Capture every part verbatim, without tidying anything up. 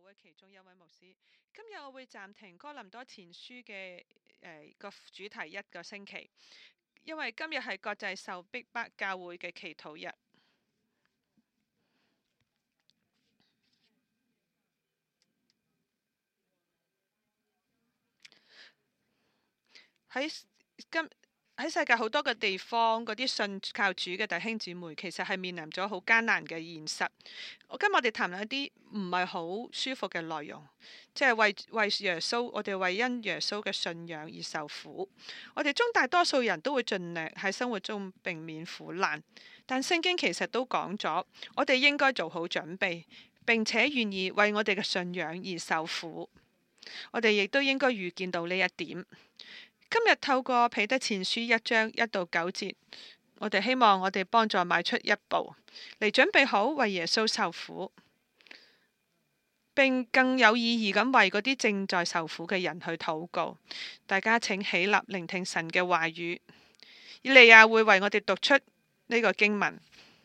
會其中一位牧師。今日我會暫停哥林多前書嘅誒個主題一個星期，因為今日係國際受逼迫教會嘅祈禱日。喺今喺世界好多個地方，嗰啲信靠主嘅弟兄姊妹，其實係面臨咗好艱難嘅現實。我今日我哋談論一啲唔係好舒服嘅內容，即係為為耶穌，我哋為因耶穌嘅信仰而受苦。我哋中大多數人都會盡力喺生活中避免苦難，但聖經其實都講咗，我哋應該做好準備，並且願意為我哋嘅信仰而受苦。我哋亦都應該預見到呢一點。今日透過彼得前書一章一到九節，我哋希望我哋幫助邁出一步，嚟準備好為耶穌受苦，並更有意義咁為嗰啲正在受苦嘅人去禱告。大家請起立聆聽神嘅話語。以利亞會為我哋讀出呢個經文。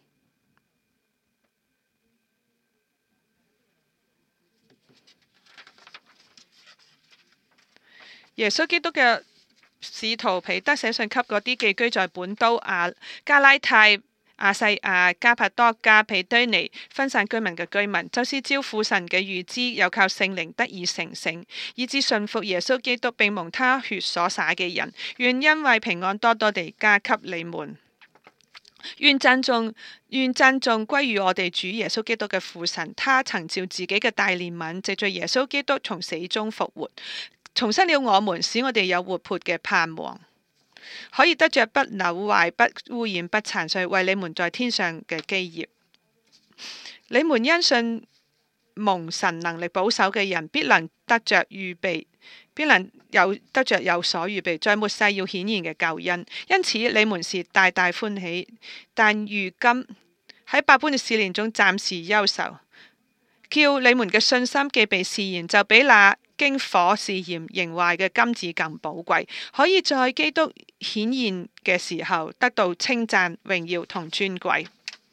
耶穌基督嘅使徒彼得寫信給嗰啲寄居在本都、亞加拉太、亞細亞、加帕多家、庇堆尼分散居民嘅居民，就是照父神嘅預知，又靠聖靈得以成聖，以致信服耶穌基督並蒙他血所灑嘅人，願因為平安多多地加給你們。願讚頌願讚頌歸於我哋主耶穌基督嘅父神，他曾照自己嘅大憐憫，藉着耶穌基督從死中復活，重生了我們，使我哋有活潑嘅盼望，可以得着不朽壞、不污染、不殘碎，為你們在天上嘅基業。你們因信蒙神能力保守嘅人，必能得着預備，必能有得着有所預備，在末世要顯現嘅救恩。因此你們是大大歡喜，但如今喺百般嘅試煉中暫時憂愁，叫你們嘅信心既被試驗，就比那經火試驗仍壞嘅金子更寶貴，可以在基督顯現嘅時候得到稱讚、榮耀同尊貴。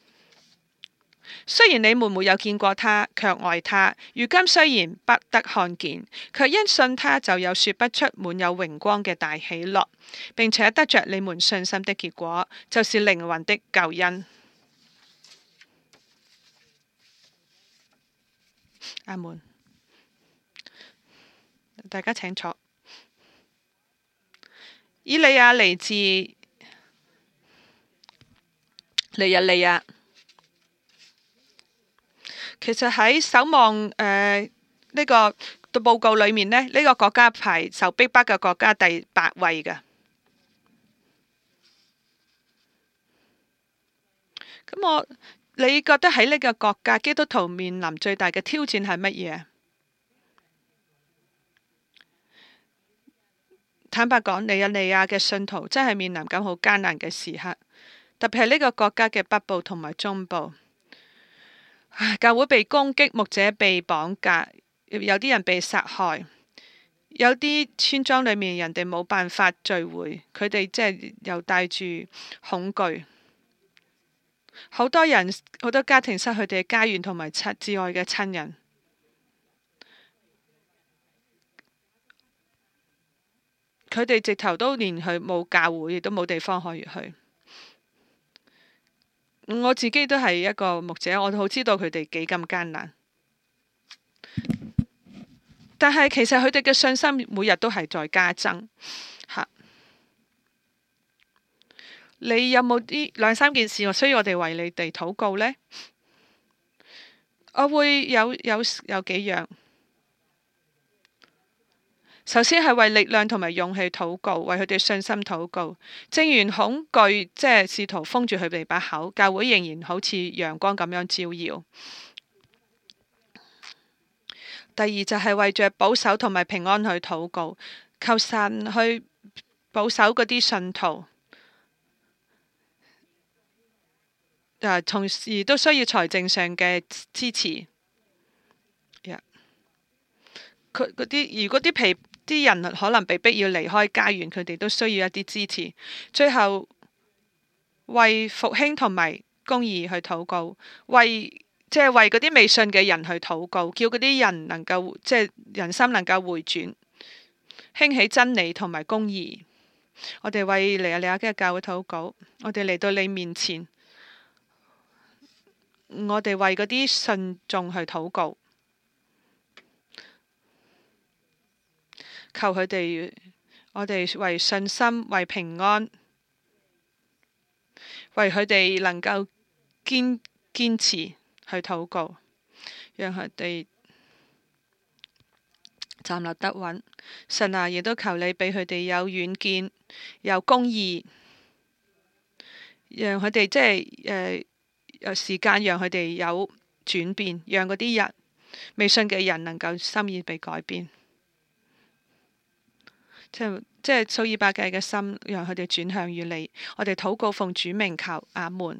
雖然你們沒有見過他，卻愛他；如今雖然不得看見，卻因信他就有說不出滿有榮光嘅大喜樂，並且得着你們信心的結果，就是靈魂的救恩。阿門。大家請坐。以利亞嚟自尼日利亞。其實喺守望誒呢、呃這個報告裏面呢，呢、這個國家排受逼迫嘅國家第八位嘅。咁我你覺得喺呢個國家基督徒面臨最大嘅挑戰係乜嘢？坦白講，尼日利亞嘅信徒真係面臨緊好艱難嘅時刻，特別係呢個國家嘅北部同埋中部，教會被攻擊，牧者被綁架，有啲人被殺害，有啲村莊裏面人哋冇辦法聚會，佢哋即係又帶住恐懼，好多人好多家庭失去佢哋嘅家園同埋親摯愛嘅親人。佢哋直頭都連去冇教會，亦都冇地方可以去。我自己都係一個牧者，我都好知道佢哋幾咁艱難。但係其實佢哋嘅信心每日都係在加增。嚇，你有冇啲兩三件事我需要我哋為你哋禱告呢？我會有有有幾樣。首先係為力量同埋勇氣禱告，為佢哋信心禱告。正如恐懼即係試圖封住佢哋把口，教會仍然好似陽光咁樣照耀。第二就係為着保守同埋平安去禱告，求神去保守嗰啲信徒。誒，同時都需要財政上嘅支持。佢嗰啲如果啲皮啲人可能被逼要離開家園，佢哋都需要一啲支持。最後為復興同埋公義去禱告，為即係為嗰啲未信嘅人去禱告，叫嗰啲人能夠即係人心能夠回轉，興起真理同埋公義。我哋為尼亞利亞嘅教會禱告，我哋嚟到你面前，我哋為嗰啲信眾去禱告，求佢哋，我哋為信心、為平安，為佢哋能夠堅堅持去禱告，讓佢哋站立得穩。神啊，亦都求你俾佢哋有遠見，有公義，讓佢哋即係誒有時間，讓佢哋有轉變，讓嗰啲人未信嘅人能夠心意被改變，即係即係數以百計嘅心，讓佢哋轉向於你。我哋禱告奉主名求，阿門。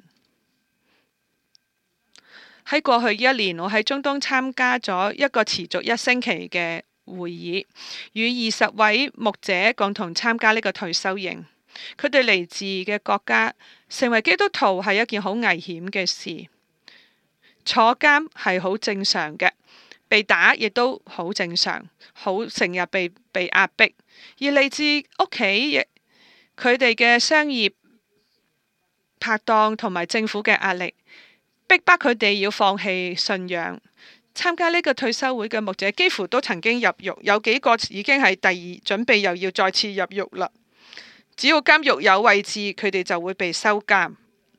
喺過去一年，我喺中東參加咗一個持續一星期嘅會議，與二十位牧者共同參加呢個退休營。佢哋嚟自嘅國家，成為基督徒係一件好危險嘅事。坐監係好正常嘅，被打亦都好正常，好成日被被壓迫。而嚟自屋企，佢哋嘅商業拍檔同埋政府嘅壓力，逼迫佢哋要放棄信仰。參加呢個退休會嘅牧者幾乎都曾經入獄，有幾個已經係第二準備又要再次入獄啦。只要監獄有位置，佢哋就會被收監。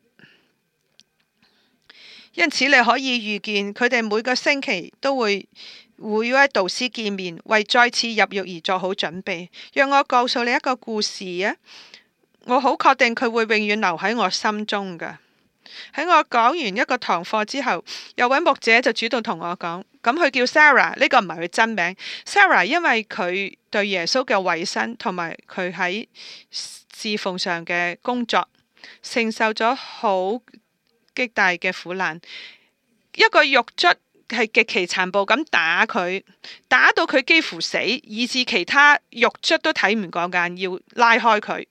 因此你可以預見，佢哋每個星期都會會約導師見面，為再次入獄而做好準備。讓我告訴你一個故事啊！我好確定佢會永遠留喺我心中㗎。喺我講完一個堂課之後，有位牧者就主動同我講，咁佢叫 Sarah， 呢個唔係佢真名。Sarah 因為佢對耶穌嘅委身同埋佢喺侍奉上嘅工作，承受咗好極大嘅苦難。一個獄卒係極其殘暴咁打佢，打到佢幾乎死，以致其他獄卒都睇唔過眼，要拉開佢。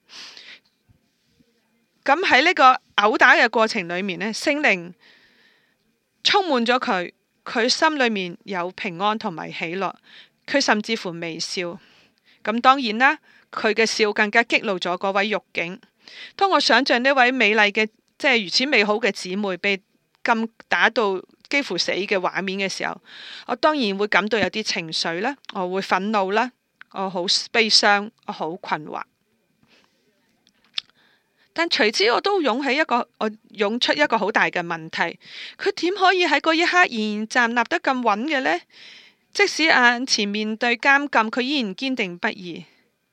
咁喺呢個毆打嘅過程裏面呢，聖靈充滿咗佢，佢心裏面有平安同埋喜樂，佢甚至乎微笑。咁當然啦，佢嘅笑更加激怒咗嗰位獄警。當我想象呢位美麗嘅，即係如此美好嘅姊妹被咁打到幾乎死嘅畫面嘅時候，我當然會感到有啲情緒啦，我會憤怒啦，我好悲傷，我好困惑。但隨之我都湧起一個，我湧出一個好大嘅問題，佢點可以喺嗰一刻仍然站立得咁穩嘅呢？即使眼前面對監禁，佢依然堅定不移。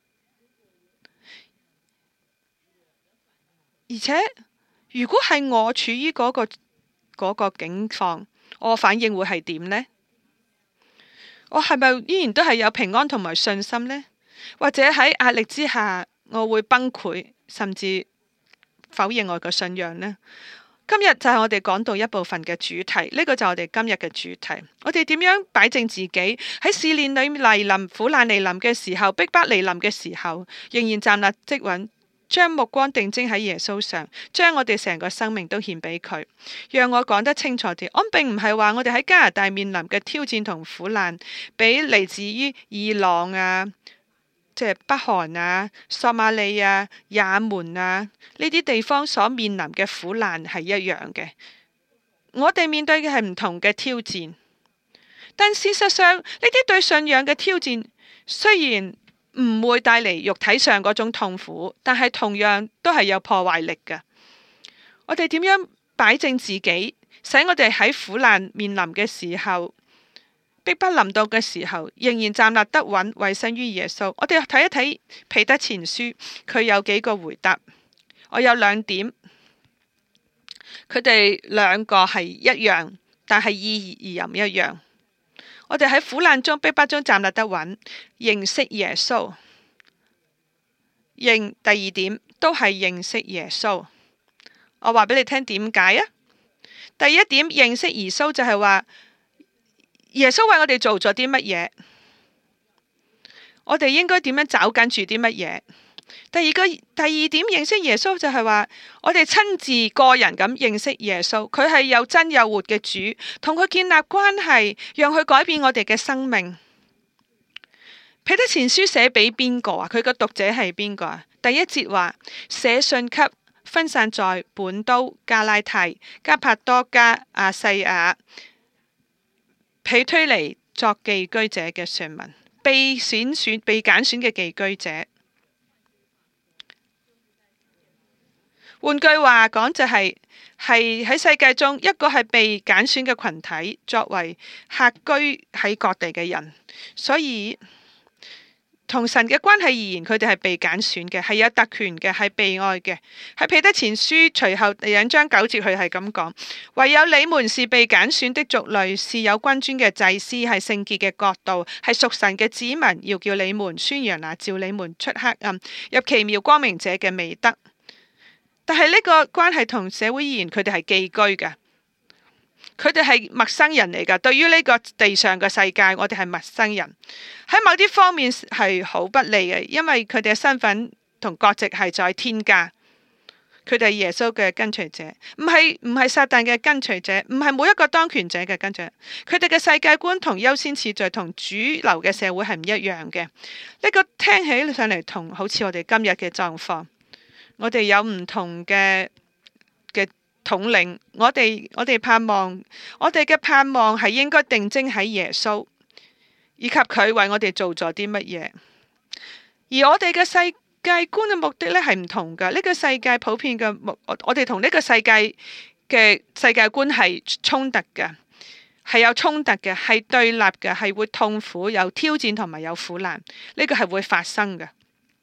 而且如果係我處於嗰個嗰個境況，我反應會係點呢？我係咪依然都係有平安同埋信心呢？或者喺壓力之下，我會崩潰，甚至否認我嘅信仰呢？今日就係我哋講到一部分嘅主題，呢個就係我哋今日嘅主題。我哋點樣擺正自己喺試煉裏嚟臨、苦難嚟臨嘅時候、逼迫嚟臨嘅時候，仍然站立即穩，將目光定睛喺耶穌上，將我哋成個生命都獻俾佢。讓我講得清楚啲，我並唔係話我哋喺加拿大面臨嘅挑戰同苦難，比嚟自於伊朗啊，即係北韓啊、索馬利亞、也門啊呢啲地方所面臨嘅苦難係一樣嘅。我哋面對嘅係唔同嘅挑戰，但事實上呢啲對信仰嘅挑戰雖然唔會帶嚟肉體上嗰種痛苦，但係同樣都係有破壞力嘅。我哋點樣擺正自己，使我哋喺苦難面臨嘅時候，逼迫臨到嘅時候，仍然站立得穩，委身於耶穌。我哋睇一睇彼得前書，佢有幾個回答。我有兩點，佢哋兩個係一樣，但係意義而唔一樣。我哋喺苦難中、逼迫中站立得穩，認識耶穌。認第二點都係認識耶穌。我話俾你聽點解啊？第一點認識耶穌就係話，耶穌為我哋做咗啲乜嘢？我哋應該點樣找緊住啲乜嘢？ 第二個第二點認識耶穌就係話，我哋親自個人咁認識耶穌，佢係有真有活嘅主，同佢建立關係，讓佢改變我哋嘅生命。彼得前書寫俾邊個啊？佢個讀者係邊個啊？第一節話，寫信給分散在本都、加拉太、加帕多家、亞細亞、庇推尼作寄居者嘅上民，被選選、被揀選嘅寄居者。換句話講就係係喺世界中一個係被揀選嘅群體，作為客居喺各地嘅人，所以同神嘅關係而言，佢哋係被揀選嘅，係有特權嘅，係被愛嘅。喺彼得前書隨後兩章九節，佢係咁講：唯有你們是被揀選的族類，是有君尊嘅祭司，係聖潔嘅國度，係屬神嘅子民，要叫你們宣揚那召你們出黑暗入奇妙光明者嘅美德。但係呢個關係同社會而言，佢哋係寄居嘅。佢哋係陌生人嚟噶，對於呢個地上嘅世界，我哋係陌生人。喺某啲方面係好不利嘅，因為佢哋嘅身份同國籍係在天家。佢哋係耶穌嘅跟隨者，唔係唔係撒旦嘅跟隨者，唔係每一個當權者嘅跟隨者。佢哋嘅世界觀同優先次序同主流嘅社會係唔一樣嘅。呢個聽起上嚟同好似我哋今日嘅狀況，我哋有唔同嘅嘅統領，我哋我哋盼望，我哋嘅盼望係應該定睛喺耶穌，以及佢為我哋做咗啲乜嘢。而我哋嘅世界觀嘅目的咧係唔同噶，呢個世界普遍嘅目，我哋同呢個世界嘅世界觀係衝突嘅，係有衝突嘅，係對立嘅，係會痛苦、有挑戰同埋有苦難，呢個係會發生嘅。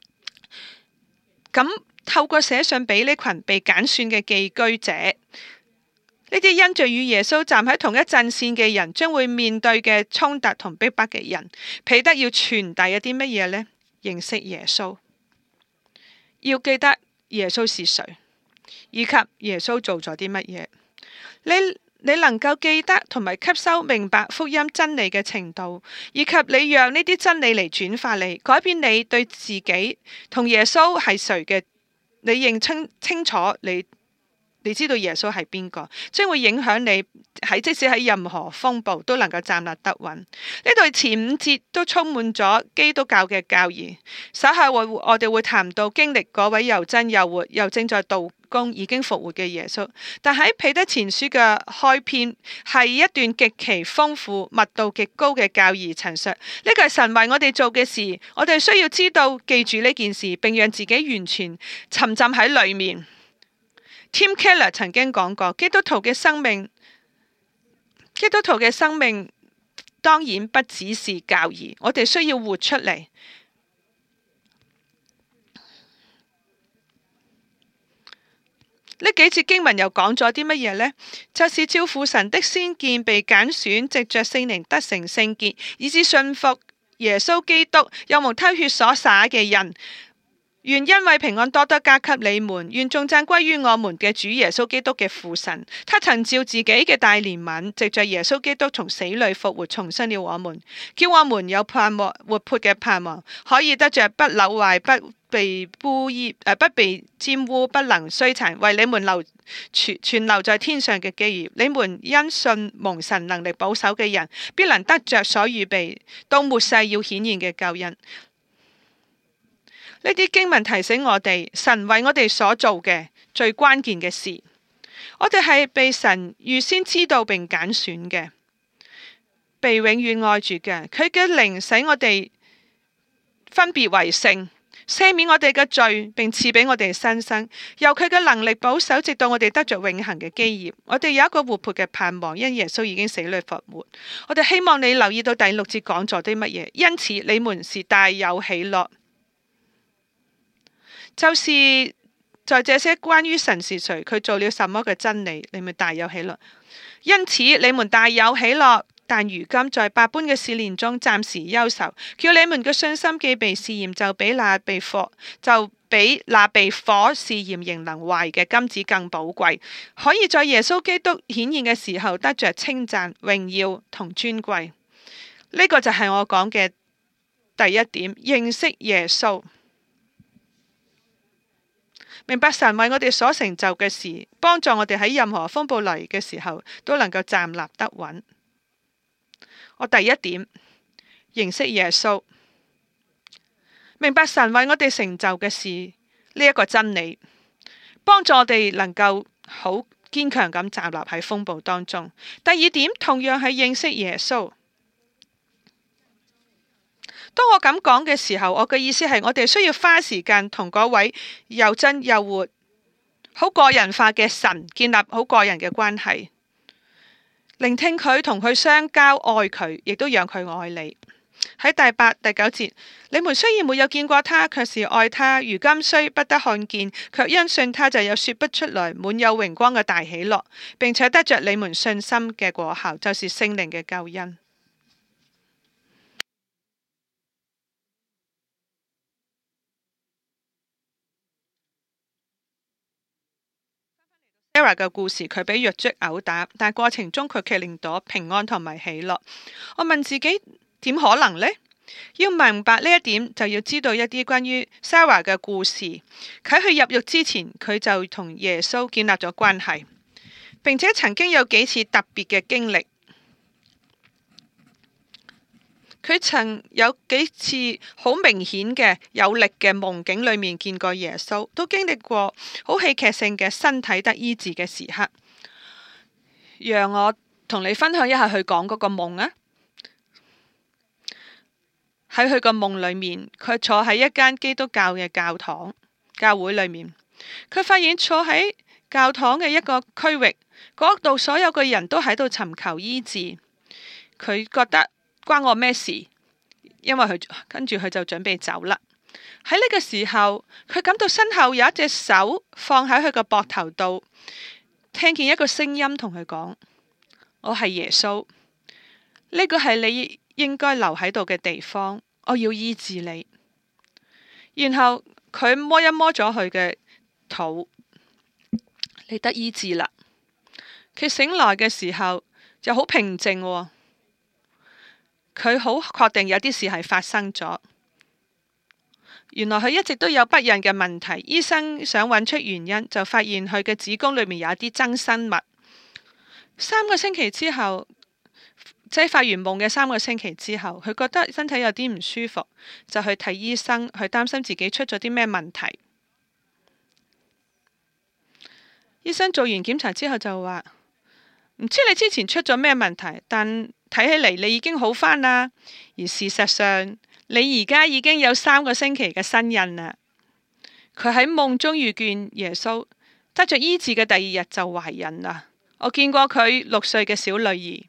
咁透過寫信俾呢群被揀選嘅寄居者，呢啲因着與耶穌站喺同一陣線嘅人，將會面對嘅衝突同逼迫嘅人，彼得要傳遞一啲乜嘢呢？認識耶穌，要記得耶穌是誰，以及耶穌做咗啲乜嘢。你你能夠記得同埋吸收明白福音真理嘅程度，以及你讓呢啲真理嚟轉化你，改變你對自己同耶穌係誰嘅。你認清清楚你，你知道耶穌係邊個，將會影響你喺即使喺任何風暴都能夠站立得穩。呢度前五節都充滿咗基督教嘅教義。稍後我我哋會談到經歷嗰位又真又活又正在道工已經復活嘅耶穌。但喺彼得前書嘅開篇係一段極其豐富、密度極高嘅教義陳述。呢個係神為我哋做嘅事，我哋需要知道記住呢件事，並讓自己完全沉浸喺裏面。Tim Keller 曾經講過，基督徒嘅生命，基督徒嘅生命當然不只是教義，我哋需要活出嚟。呢幾節經文又講咗啲乜嘢呢？就是照父神的先見被揀選，藉着聖靈得成聖潔，以致信服耶穌基督，又蒙他血所灑嘅人。願恩惠平安多多加給你們，願頌讚歸於我們嘅主耶穌基督嘅父神。他曾照自己嘅大憐憫，藉着耶穌基督從死裏復活，重生了我們，叫我們有盼望，活潑嘅盼望，可以得着不朽壞、不被污染、誒不被沾污、不能衰殘，為你們留存存留在天上嘅基業。你們因信蒙神能力保守嘅人，必能得着所預備到末世要顯現嘅救恩。呢啲經文提醒我哋，神為我哋所做嘅最關鍵嘅事，我哋係被神預先知道並揀選嘅，被永遠愛住嘅。佢嘅靈使我哋分別為聖，赦免我哋嘅罪，並賜俾我哋新生，由佢嘅能力保守，直到我哋得着永恆嘅基業。我哋有一個活潑嘅盼望，因耶穌已經死裏復活。我哋希望你留意到第六節講咗啲乜嘢，因此你們是大有喜樂。就是在這些關於神是誰，佢做了什麼嘅真理，你們大有喜樂。因此你們大有喜樂，但如今在百般嘅試煉中暫時憂愁，叫你們嘅信心既被試驗，就比那被火就比那被火試驗仍能壞嘅金子更寶貴，可以在耶穌基督顯現嘅時候得着稱讚、榮耀同尊貴。呢、這個就係我講嘅第一點，認識耶穌。 明白神為我哋所成就嘅事，幫助我哋喺任何風暴嚟嘅時候都能夠站立得穩。我第一點，認識耶穌，明白神為我哋成就嘅事呢一個真理，幫助我哋能夠好堅強咁站立喺風暴當中。第二點，同樣係認識耶穌。當我咁講嘅時候，我嘅意思係我哋需要花時間同嗰位又真又活、好個人化嘅神建立好個人嘅關係，聆聽佢，同佢相交，愛佢，亦都讓佢愛你。喺第八、第九節，你們雖然沒有見過他，卻是愛他；如今雖不得看見，卻因信他就有說不出來、滿有榮光嘅大喜樂，並且得着你們信心嘅果效，就是聖靈嘅救恩。Sarah 嘅故事，佢俾獄卒毆打，但過程中佢卻令到平安同埋喜樂。我問自己，點可能呢？要明白呢一點，就要知道一啲關於 Sarah 嘅故事。喺佢入獄之前，佢就同耶穌建立咗關係，並且曾經有幾次特別嘅經歷。佢曾有幾次好明顯嘅有力嘅夢境裏面見過耶穌，都經歷過好戲劇性嘅身體得醫治嘅時刻。讓我同你分享一下佢講嗰個夢啊！喺佢個夢裏面，佢坐喺一間基督教嘅教堂教會裏面，佢發現坐喺教堂嘅一個區域，嗰度所有嘅人都喺度尋求醫治。佢覺得關我咩事？因為佢跟住佢就準備走啦。喺呢個時候，佢感到身後有一隻手放喺佢個膊頭度，聽見一個聲音同佢講：我係耶穌，呢個係你應該留喺度嘅地方，我要醫治你。然後佢摸一摸咗佢嘅肚，你得醫治啦。佢醒來嘅時候就好平靜喎。佢好確定有啲事係發生咗。原來佢一直都有不孕嘅問題，醫生想揾出原因，就發現佢嘅子宮裏面有一啲增生物。三個星期之後，即係發完夢嘅三個星期之後，佢覺得身體有啲唔舒服，就去睇醫生，佢擔心自己出咗啲咩問題。醫生做完檢查之後就話：唔知你之前出咗咩問題，但睇起嚟你已經好返啦，而事實上你而家已經有三個星期嘅身孕啦。佢喺夢中遇見耶穌，得着醫治嘅第二日就懷孕啦。我見過佢六歲嘅小女兒。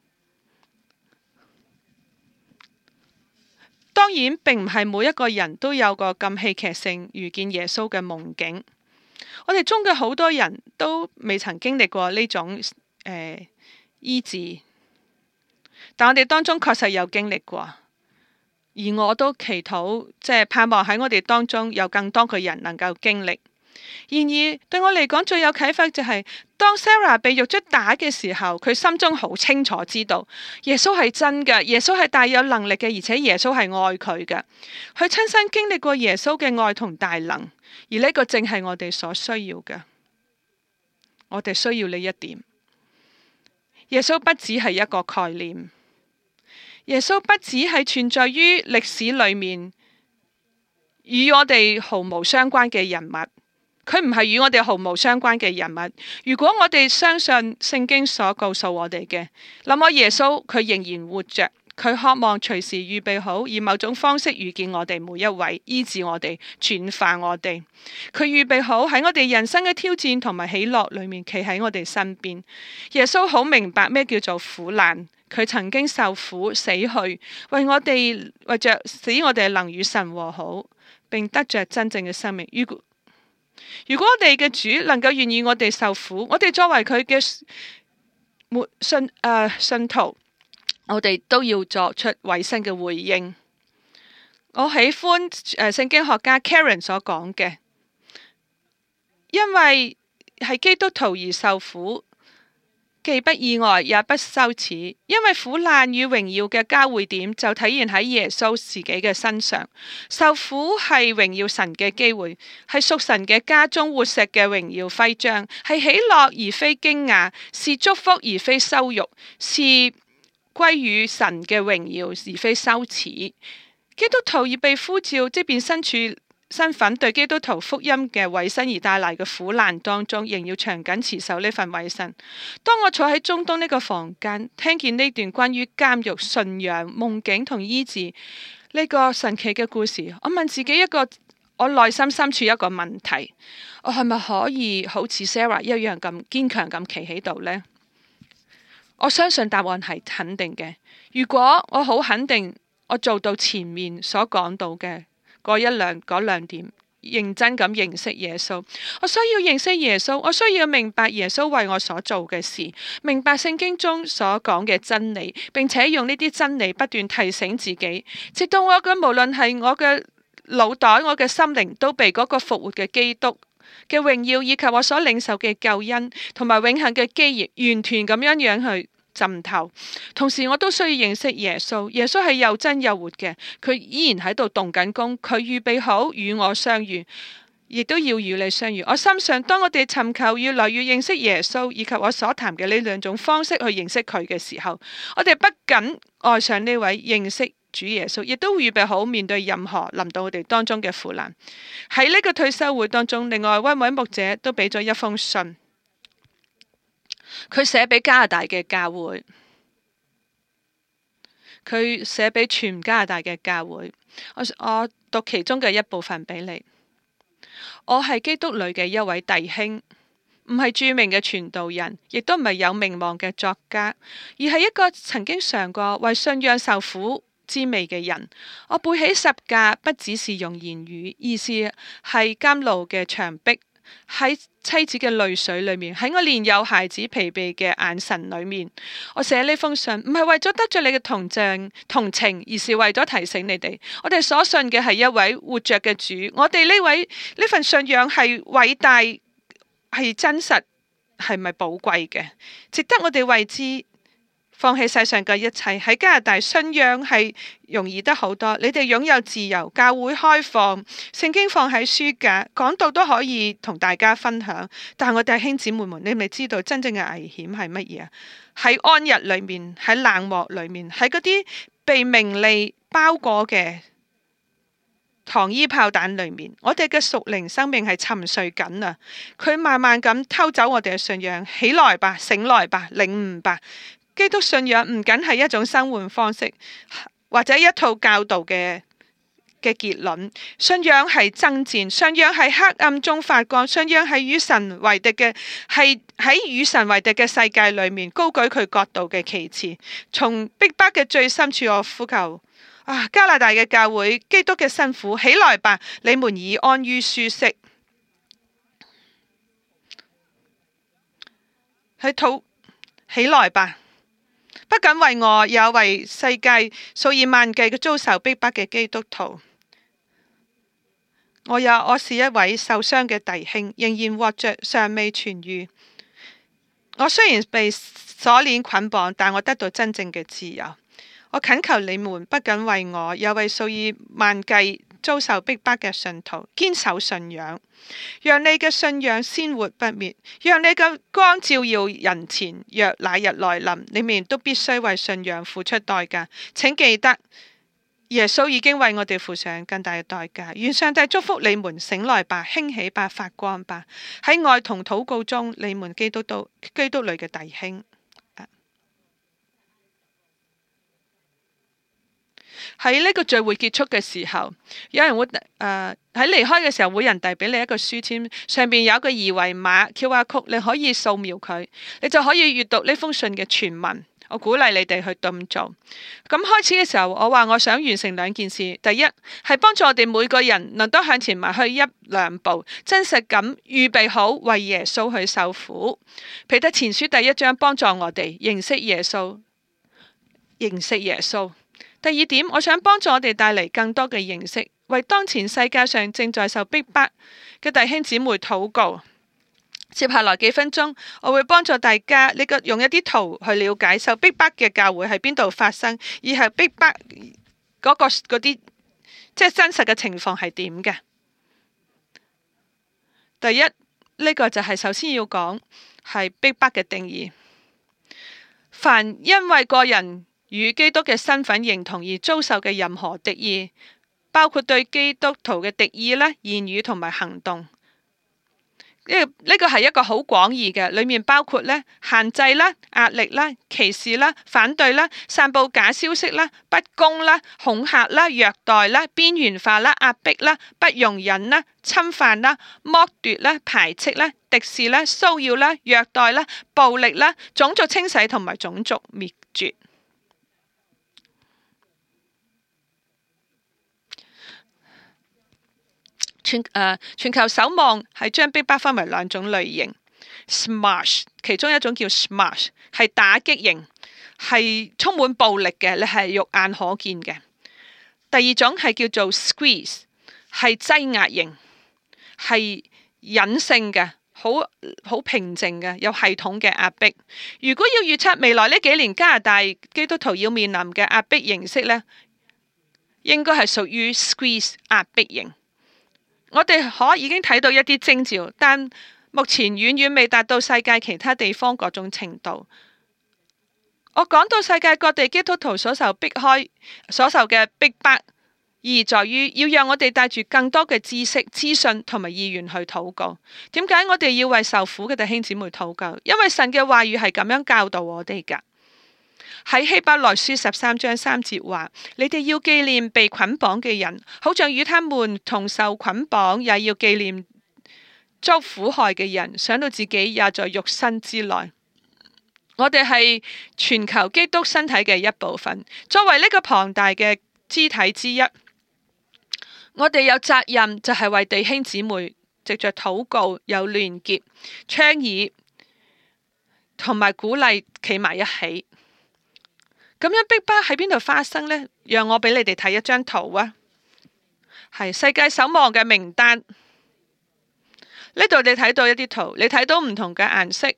當然並唔係每一個人都有個咁戲劇性遇見耶穌嘅夢境。我哋中嘅好多人都未曾經歷過呢種誒、呃、醫治。但我哋當中確實有經歷過，而我都祈禱，即係盼望喺我哋當中有更多嘅人能夠經歷。然而對我嚟講最有啟發就係、是，當 Sarah 被獄卒打嘅時候，佢心中好清楚知道耶穌係真嘅，耶穌係大有能力嘅，而且耶穌係愛佢嘅。佢親身經歷過耶穌嘅愛同大能，而呢個正係我哋所需要嘅。我哋需要呢一點。耶穌不只係一個概念。耶穌不只係存在於歷史裏面，與我哋毫無相關嘅人物，佢唔係與我哋毫無相關嘅人物。如果我哋相信聖經所告訴我哋嘅，那麼耶穌佢仍然活着，佢渴望隨時預備好，以某種方式遇見我哋每一位，醫治我哋，轉化我哋。佢預備好喺我哋人生嘅挑戰同埋喜樂裏面，企喺我哋身邊。耶穌好明白咩叫做苦難。佢曾經受苦死去，為我哋為着使我哋能與神和好，並得着真正嘅生命。如果如果我哋嘅主能夠願意我哋受苦，我哋作為佢嘅信誒、呃、信徒，我哋都要作出委身嘅回應。我喜歡誒聖經學家 Karen 所講嘅，因為係基督徒而受苦。 既不意外，也不羞恥，因為苦難與榮耀嘅交匯點就體現喺耶穌自己嘅身上。受苦係榮耀神嘅機會，係屬神嘅家中活石嘅榮耀徽章，係喜樂而非驚訝，是祝福而非羞辱，是歸於神嘅榮耀而非羞恥。基督徒已被呼召，即便身處身份對基督徒福音嘅委身而帶來嘅苦難當中，仍要長緊持守呢份委身。當我坐喺中東呢個房間，聽見呢段關於監獄、信仰、夢境同醫治呢個神奇嘅故事，我問自己一個我內心深處一個問題：我係咪可以好似 Sarah 一樣咁堅強咁企喺度呢？我相信答案係肯定嘅。如果我好肯定我做到前面所講到嘅嗰一兩嗰兩點，認真咁認識耶穌。我需要認識耶穌，我需要明白耶穌為我所做嘅事，明白聖經中所講嘅真理，並且用呢啲真理不斷提醒自己，直到我嘅無論係我嘅腦袋、我嘅心靈都被嗰個復活嘅基督嘅榮耀以及我所領受嘅救恩同埋永恆嘅基業完全咁樣樣去浸透。同時我都需要認識耶穌，耶穌係又真又活嘅，佢依然喺度動緊工，佢預備好與我相遇，亦都要與你相遇。我深信當我哋尋求越來越認識耶穌以及我所談嘅呢兩種方式去認識佢嘅時候，我哋不僅愛上呢位認識主耶穌，亦都預備好面對任何臨到我哋當中嘅苦難。喺呢個退休會當中，另外溫偉牧者都俾咗一封信，佢寫俾加拿大嘅教會，佢寫俾全加拿大嘅教會。我我讀其中嘅一部分俾你。我係基督裏嘅一位弟兄，唔係著名嘅傳道人，亦都唔係有名望嘅作家，而係一個曾經嘗過為信仰受苦滋味嘅人。我背起十架，不只是用言語，而是係監牢嘅牆壁，喺妻子嘅淚水裏面，喺我年幼孩子疲憊嘅眼神裏面。我寫呢封信唔係為咗得着你嘅同情同情，而是為咗提醒你哋，我哋所信嘅係一位活着嘅主。我哋呢位呢份信仰係偉大，係真實，係咪寶貴嘅，值得我哋為之放棄世上嘅一切。喺加拿大信仰係容易得好多，你哋擁有自由，教會開放，聖經放喺書架，講道都可以同大家分享。但係我哋弟兄姊妹們，你咪知道真正嘅危險係乜嘢啊？喺安逸裏面，喺冷漠裏面，喺嗰啲被名利包裹嘅糖衣炮彈裏面，我哋嘅屬靈生命係沉睡緊啊！佢慢慢咁偷走我哋嘅信仰。起來吧，醒來吧，領悟吧！基督信仰唔僅係一種生活方式，或者一套教導嘅嘅結論。信仰係爭戰，信仰係黑暗中發光，信仰係與神為敵嘅，係喺與神為敵嘅世界裏面高舉佢國度嘅旗幟。從逼迫嘅最深處，我呼求啊！加拿大嘅教會，基督嘅辛苦，起來吧！你們已安於舒適，喺土起來吧！不僅為我，也為世界數以萬計嘅遭受逼迫嘅基督徒。我有我是一位受傷嘅弟兄，仍然活着，尚未痊愈。我雖然被鎖鏈捆綁，但我得到真正嘅自由。我懇求你們，不僅為我，也為數以萬計遭受逼迫嘅信徒，堅守信仰，讓你嘅信仰鮮活不滅，讓你嘅光照耀人前。若那日來臨，你們都必須為信仰付出代價。請記得，耶穌已經為我哋付上更大嘅代價。願上帝祝福你們，醒來吧，興起吧，發光吧。喺愛同禱告中，你們基督徒基督裏嘅弟兄。喺呢個聚會結束嘅時候，有人會誒喺離開嘅時候，會人遞俾你一個書籤，上邊有一個二維碼 Q R code， 你可以掃描佢，你就可以閱讀呢封信嘅全文。我鼓勵你哋去咁做。咁開始嘅時候，我話我想完成兩件事，第一係幫助我哋每個人能都向前邁去一兩步，真實咁預備好為耶穌去受苦。彼得前書第一章幫助我哋認識耶穌，認識耶穌。第二點，我想幫助我哋帶嚟更多嘅認識，為當前世界上正在受逼迫嘅弟兄姊妹禱告。 接下來幾分鐘，我會幫助大家呢個用一啲圖去了解受逼迫嘅教會喺邊度發生，而係逼迫嗰個嗰啲即係真實嘅情況係點嘅。第一，呢個就係首先要講係逼迫嘅定義。凡因為個人與基督嘅身份認同而遭受嘅任何敵意，包括對基督徒嘅敵意啦、言語同埋行動。呢呢個係一個好廣義嘅，裏面包括咧限制啦、壓力啦、歧視啦、反對啦、散佈假消息啦、不公啦、恐嚇啦、虐待啦、邊緣化啦、壓迫啦、不容忍啦、侵犯啦、剝奪啦、排斥啦、敵視啦、騷擾啦、虐待啦、暴力啦、種族清洗同埋種族滅絕。全誒、呃、全球守望係將逼迫分為兩種類型 ，smash 其中一種叫 smash 係打擊型，係充滿暴力嘅，你係肉眼可見嘅。第二種係叫做 squeeze 係擠壓型，係隱性嘅，好好平靜嘅，有系統嘅壓迫。如果要預測未來呢幾年加拿大基督徒要面臨嘅壓迫形式呢，應該係屬於 squeeze 壓迫型。我哋可已經睇到一啲徵兆，但目前遠遠未達到世界其他地方嗰種程度。我講到世界各地基督徒所受迫害、所受嘅逼迫，而在於要讓我哋帶住更多嘅知識、資訊同埋意願去禱告。點解我哋要為受苦嘅弟兄姊妹禱告？因為神嘅話語係咁樣教導我哋㗎。喺希伯來書十三章三節話：你哋要紀念被捆綁嘅人，好像與他們同受捆綁；也要紀念遭苦害嘅人，想到自己也在肉身之內。我哋係全球基督身體嘅一部分，作為呢個龐大嘅肢體之一，我哋有責任就係為弟兄姊妹藉着禱告有聯結、倡議同埋鼓勵，企埋一起。咁樣逼迫喺邊度發生呢？讓我俾你哋睇一張圖啊，係世界守望嘅名單。呢度你睇到一啲圖，你睇到唔同嘅顏色。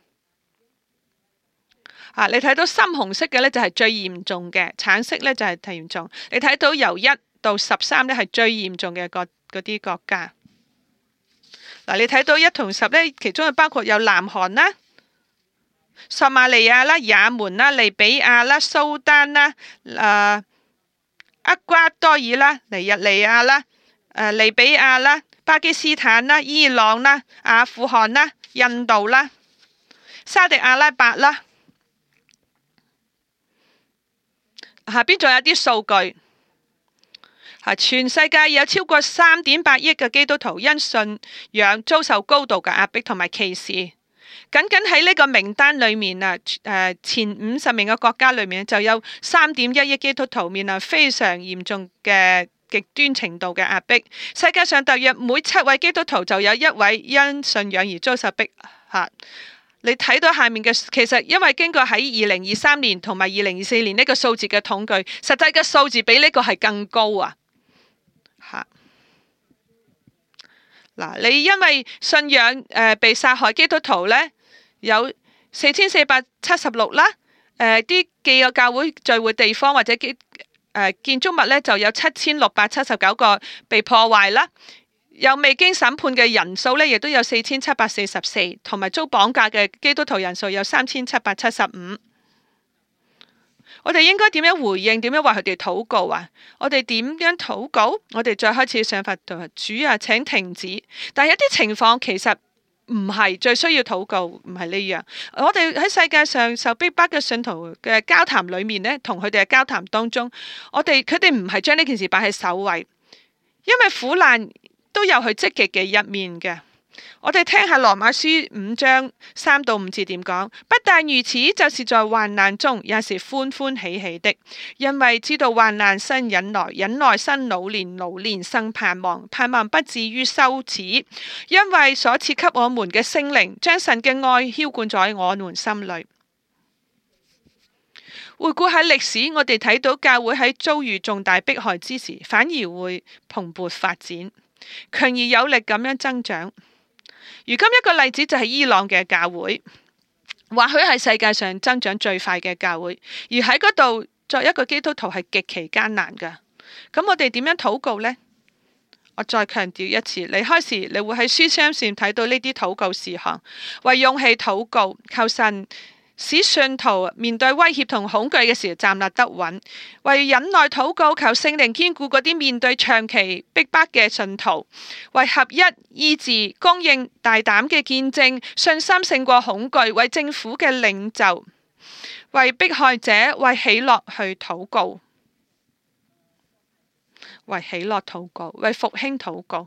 啊，你睇到深紅色嘅呢就係最嚴重嘅，橙色呢就係最嚴重。你睇到由一到十三呢係最嚴重嘅嗰啲國家。嗱，你睇到一同十呢，其中係包括有南韓啦、索馬利亞啦、也門啦、利比亞啦、蘇丹啦、誒、呃、厄瓜多爾啦、尼日利亞啦、誒、呃、利比亞啦、巴基斯坦啦、伊朗啦、阿富汗啦、印度啦、沙地阿拉伯啦。下邊仲有啲數據，係全世界有超過三點八億嘅基督徒因信仰遭受高度嘅壓迫同埋歧視。僅僅喺呢個名單裏面啊，誒前五十名嘅國家裏面就有三點一億基督徒面臨非常嚴重嘅極端程度嘅壓迫。世界上大約每七位基督徒就有一位因信仰而遭受迫害。你睇到下面嘅，其實因為經過喺二零二三年同埋二零二四年呢個數字嘅統計，實際嘅數字比呢個係更高啊！嚇嗱，你因為信仰誒、呃、被殺害基督徒呢，有四千四百七十六啦，誒啲既有教會聚會地方或者建誒、呃、建築物呢，就有七千六百七十九個被破壞啦。有未經審判嘅人數呢，亦都有四千七百四十四，同埋遭綁架嘅基督徒人數有三千七百七十五。我哋應該點樣回應？點樣為佢哋禱告啊？我哋點樣禱告？我哋再開始想法度，主啊，請停止。但係一啲情況其實唔係最需要禱告，唔係呢樣。我哋喺世界上受逼迫嘅信徒嘅交談裏面呢，同佢哋嘅交談當中，我哋佢哋唔係將呢件事擺喺首位，因為苦難都有佢積極嘅一面嘅。我哋聽下羅馬書五章三到五節點講，不但如此，就是在患難中也是歡歡喜喜的，因為知道患難生忍耐，忍耐生老練，老練生盼望，盼望不至於羞恥，因為所賜給我們嘅聖靈將神嘅愛澆灌在我們心裏。回顧喺歷史，我哋睇到教會喺遭遇重大迫害之時，反而會蓬勃發展，強而有力咁樣增長。 如今一個例子就係伊朗嘅教會，或許係世界上增長最快嘅教會，而喺嗰度作一個基督徒係極其艱難㗎。咁我哋點樣禱告呢？我再強調一次，離開時你會喺書箱上睇到呢啲禱告事項，為勇氣禱告，求神使信徒面對威脅同恐懼嘅時候站立得穩，為忍耐禱告，求聖靈堅固嗰啲面對長期逼迫嘅信徒，為合一醫治供應大膽嘅見證，信心勝過恐懼，為政府嘅領袖，為迫害者，為喜樂去禱告。為喜樂禱告，為復興禱告。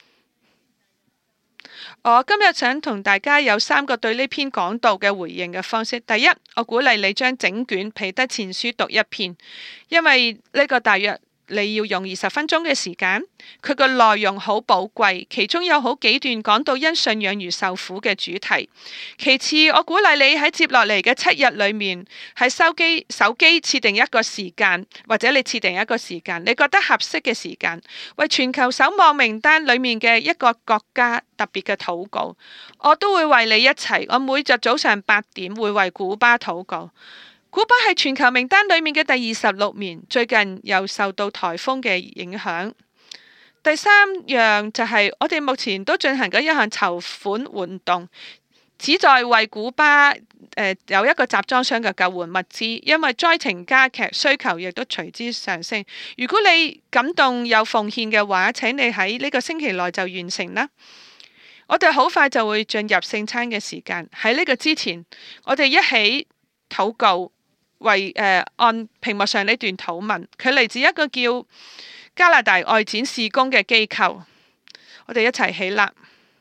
我今日想同大家有三個對呢篇講道嘅回應嘅方式。第一，我鼓勵你將整卷彼得前書讀一遍，因為呢個大約你要用二十分鐘嘅時間，佢個內容好寶貴，其中有好幾段講到因信仰而受苦嘅主題。其次，我鼓勵你喺接落嚟嘅七日裏面，喺手機手機設定一個時間，或者你設定一個時間，你覺得合適嘅時間，為全球守望名單裏面嘅一個國家特別嘅禱告。我都會為你一齊，我每日早上八點會為古巴禱告。古巴係全球名單裏面嘅第二十六名，最近又受到颱風嘅影響。第三樣就係我哋目前都進行緊一項籌款活動，旨在為古巴、呃、有一個集裝箱嘅救援物資，因為災情加劇，需求亦都隨之上升。如果你感動有奉獻嘅話，請你喺呢個星期內就完成啦。我哋好快就會進入聖餐嘅時間，喺呢個之前，我哋一起禱告。為誒、呃、按屏幕上呢段禱文，佢嚟自一個叫加拿大外展事工嘅機構，我哋一齊起立，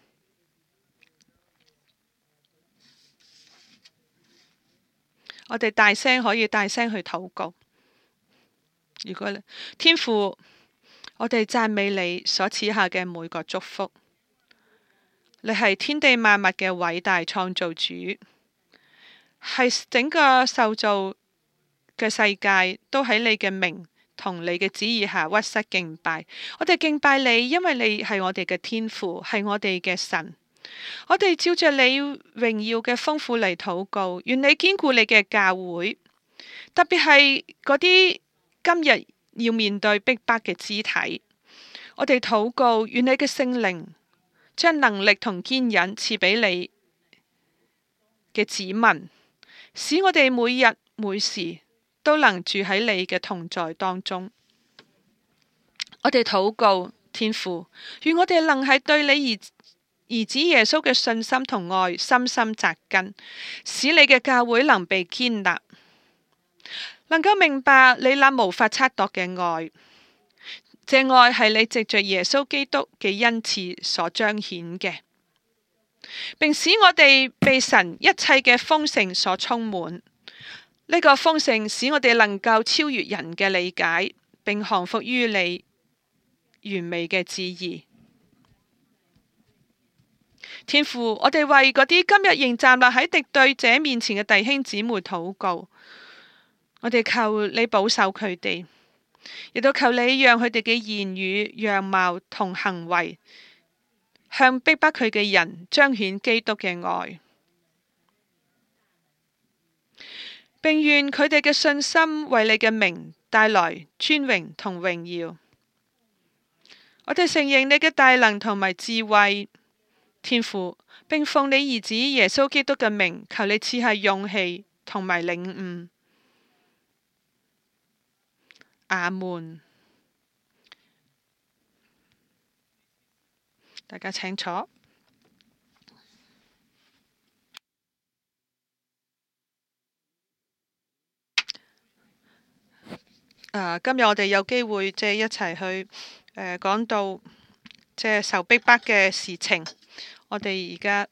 我哋大聲可以大聲去禱告。如果天父，我哋讚美你所賜下嘅每個祝福，你係天地萬物嘅偉大創造主，係整個受造嘅世界都喺你嘅名同你嘅旨意下屈膝敬拜。我哋敬拜你，因為你係我哋嘅天父，係我哋嘅神。我哋照着你榮耀嘅豐富嚟禱告，願你堅固你嘅教會，特別係嗰啲今日要面對逼迫嘅肢體。我哋禱告，願你嘅聖靈將能力同堅忍賜俾你嘅子民，使我哋每日每時都能住喺你嘅同在當中。我哋禱告，天父，願我哋能係對你兒兒子耶穌嘅信心同愛深深扎根，使你嘅教會能被堅立，能夠明白你那無法測度嘅愛。這愛係你藉着耶穌基督嘅恩賜所彰顯嘅，並使我哋被神一切嘅豐盛所充滿。呢個豐盛使我哋能夠超越人嘅理解，並降服於你完美嘅旨意。天父，我哋為嗰啲今日仍站立喺敵對者面前嘅弟兄姊妹禱告，我哋求你保守佢哋，亦都求你讓佢哋嘅言語、樣貌同行為向逼迫佢嘅人彰顯基督嘅愛。並願佢哋嘅信心為你嘅名帶來尊榮同榮耀。我哋承認你嘅大能同埋智慧，天父，並奉你兒子耶穌基督嘅名，求你賜下勇氣同埋領悟。阿門。大家請坐。Uh, 今日我哋有機會即係一齊去誒、呃、講到即係受逼迫嘅事情。我哋而家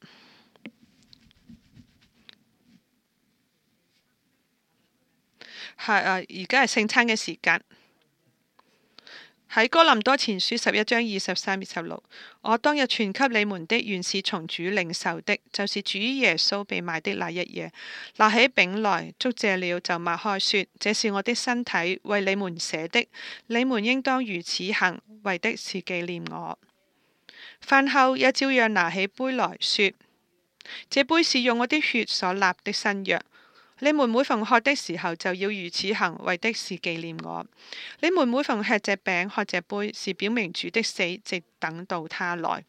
係而家係聖餐嘅時間。喺哥林多前書十一章二十三、二十六，我當日傳給你們的原是從主領受的，就是主耶穌被賣的那一夜，拿起餅來，祝謝了就擘開，說：這是我的身體，為你們捨的，你們應當如此行，為的是紀念我。 飯後也照樣拿起杯來說：這杯是用我的血所立的新約。你們每逢喝的時候，就要如此行，為的是紀念我。你們每逢吃這餅、喝這杯，是表明主的死，直等到他來。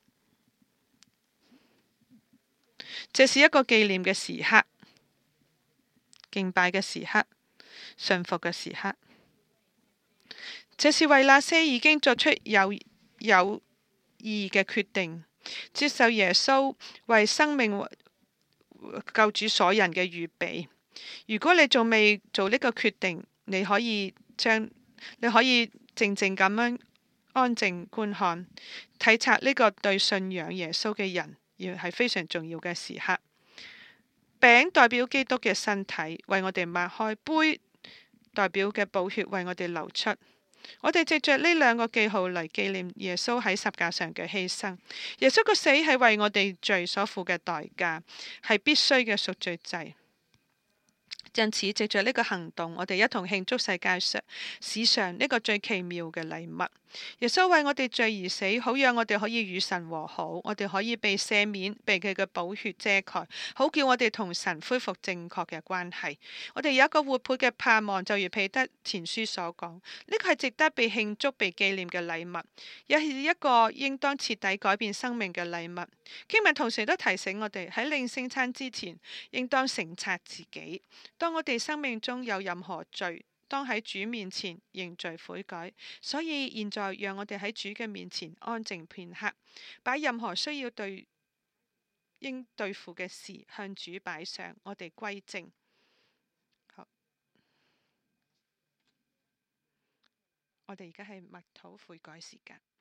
這是一個紀念嘅時刻，敬拜嘅時刻，信服嘅時刻。這是為那些已經作出有有義嘅決定，接受耶穌為生命救主所人嘅預備。如果你仲未做呢個決定，你可以將你可以靜靜咁樣安靜觀看，體察呢個對信仰耶穌嘅人，而係非常重要嘅時刻。餅代表基督嘅身體，為我哋擘開；杯代表嘅寶血，為我哋流出。我哋藉着呢兩個記號嚟紀念耶穌喺十架上嘅犧牲。耶穌嘅死係為我哋罪所付嘅代價，係必須嘅贖罪祭。因此，藉着呢個行動，我哋一同慶祝世界上史上呢個最奇妙嘅禮物。耶穌為我哋罪而死，好讓我哋可以與神和好，我哋可以被赦免，被佢嘅寶血遮蓋，好叫我哋同神恢復正確嘅關係。我哋有一個活潑嘅盼望，就如彼得前書所講，呢個係值得被慶祝、被紀念嘅禮物，又係一個應當徹底改變生命嘅禮物。經文同時都提醒我哋喺領聖餐之前，應當省察自己。當我哋生命中有任何罪，當喺主面前認罪悔改。所以現在讓我哋喺主嘅面前安靜片刻，把任何需要對應對付嘅事向主擺上，我哋歸正。好，我哋而家係默禱悔改時間。